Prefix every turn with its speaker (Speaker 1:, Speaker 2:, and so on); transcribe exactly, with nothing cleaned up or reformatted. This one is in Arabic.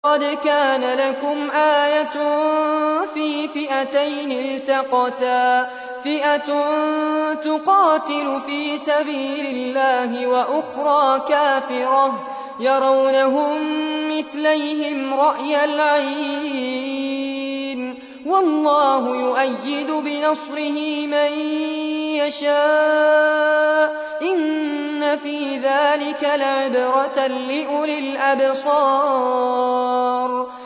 Speaker 1: قد كان لكم آية في فئتين التقتا فئة تقاتل في سبيل الله وأخرى كافرة يرونهم مثليهم رأي العين والله يؤيد بنصره من يشاء إن في ذلك لعبرة لأولي الأبصار